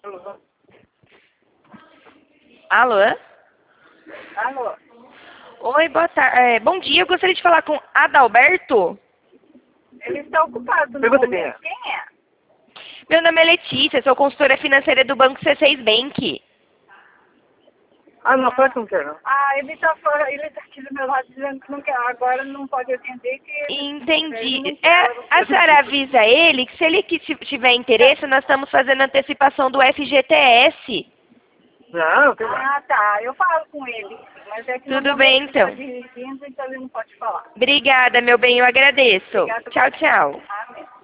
Alô? Alô? Oi, boa tarde. Bom dia, eu gostaria de falar com Adalberto. Ele está ocupado no Pergunta momento. Quem é? Meu nome é Letícia, sou consultora financeira do Banco C6 Bank. Ah, não, fala que não quer, não. Ele está fora, ele está aqui do meu lado dizendo que não quer, agora não pode atender, que ele não Entendi. quer. A senhora avisa ele que se ele tiver interesse, nós estamos fazendo antecipação do FGTS. Não, tem mais. Ah, tá, eu falo com ele, mas é que no Tudo momento bem, ele está então. dirigindo, então ele não pode falar. Obrigada, meu bem, eu agradeço. Obrigada. Tchau, tchau. Amém.